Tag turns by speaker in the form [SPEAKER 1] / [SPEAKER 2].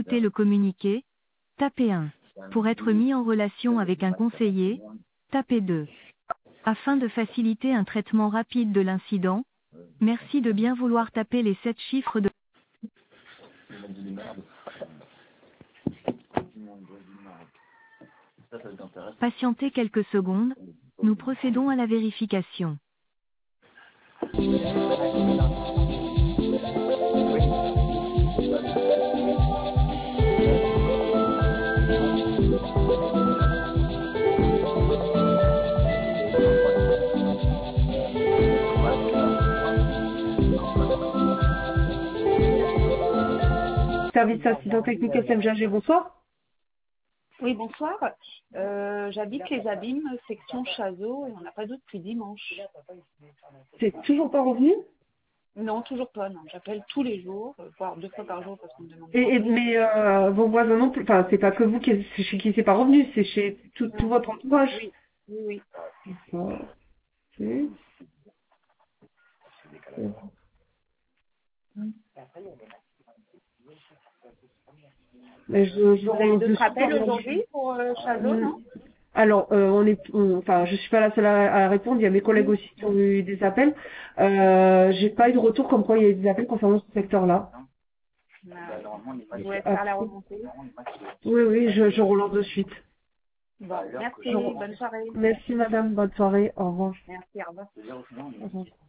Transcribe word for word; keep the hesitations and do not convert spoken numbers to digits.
[SPEAKER 1] écouter le communiqué, tapez un. Pour être mis en relation avec un conseiller, tapez deux. Afin de faciliter un traitement rapide de l'incident, merci de bien vouloir taper les sept chiffres de... Patientez quelques secondes, nous procédons à la vérification.
[SPEAKER 2] Service assistant technique S M G A G, bonsoir.
[SPEAKER 3] Oui, bonsoir. Euh, J'habite les Abîmes, section Chazot, et on n'a pas d'eau depuis dimanche.
[SPEAKER 2] C'est toujours pas revenu?
[SPEAKER 3] Non, toujours pas, non. J'appelle tous les jours, euh, voire deux fois par jour parce qu'on me demande.
[SPEAKER 2] Et, et- mais euh, vos voisins non plus, enfin c'est pas que vous qui, c'est chez qui c'est pas revenu, c'est chez tout, tout votre entourage.
[SPEAKER 3] Oui, oui, oui.
[SPEAKER 2] D'accord. Ok. Mais je, je
[SPEAKER 3] Vous avez
[SPEAKER 2] relance
[SPEAKER 3] d'autres
[SPEAKER 2] dessus
[SPEAKER 3] appels
[SPEAKER 2] pendant que
[SPEAKER 3] aujourd'hui pour euh, Chazot,
[SPEAKER 2] je-
[SPEAKER 3] non?
[SPEAKER 2] Alors, euh, on est, on- enfin, je suis pas la seule à, à répondre. Il y a mes collègues aussi qui ont eu des appels. Euh, j'ai pas eu de retour comme quoi il y a eu des appels concernant ce secteur-là.
[SPEAKER 3] Euh, Vous voulez
[SPEAKER 2] Ah,
[SPEAKER 3] faire la remontée?
[SPEAKER 2] oui, oui, je, je relance de suite.
[SPEAKER 3] Bon, merci,
[SPEAKER 2] Je re-
[SPEAKER 3] bonne soirée.
[SPEAKER 2] Merci madame, bonne soirée, au revoir.
[SPEAKER 3] Merci, au revoir.
[SPEAKER 2] Au revoir.